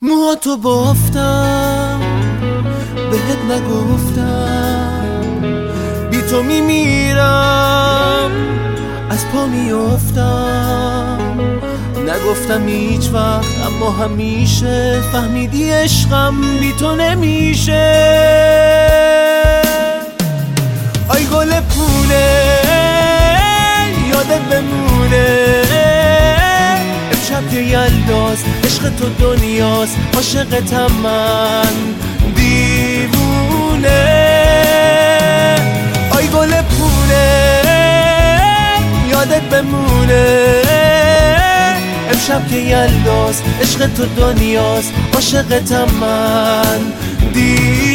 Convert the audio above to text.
موهاتو بافتم بهت نگفتم، بی تو میمیرم از پا میافتم. نگفتم هیچ وقت اما همیشه فهمیدی عشقم بی تو نمیشه. آی گل پونه یادت بمونه، امشب که یلداست عشق تو دنیاست، عاشقتم من دیوونه. آی گل پونه یادت بمونه، امشب که یلداست عشق تو دنیاست، عاشقتم من دیوونه.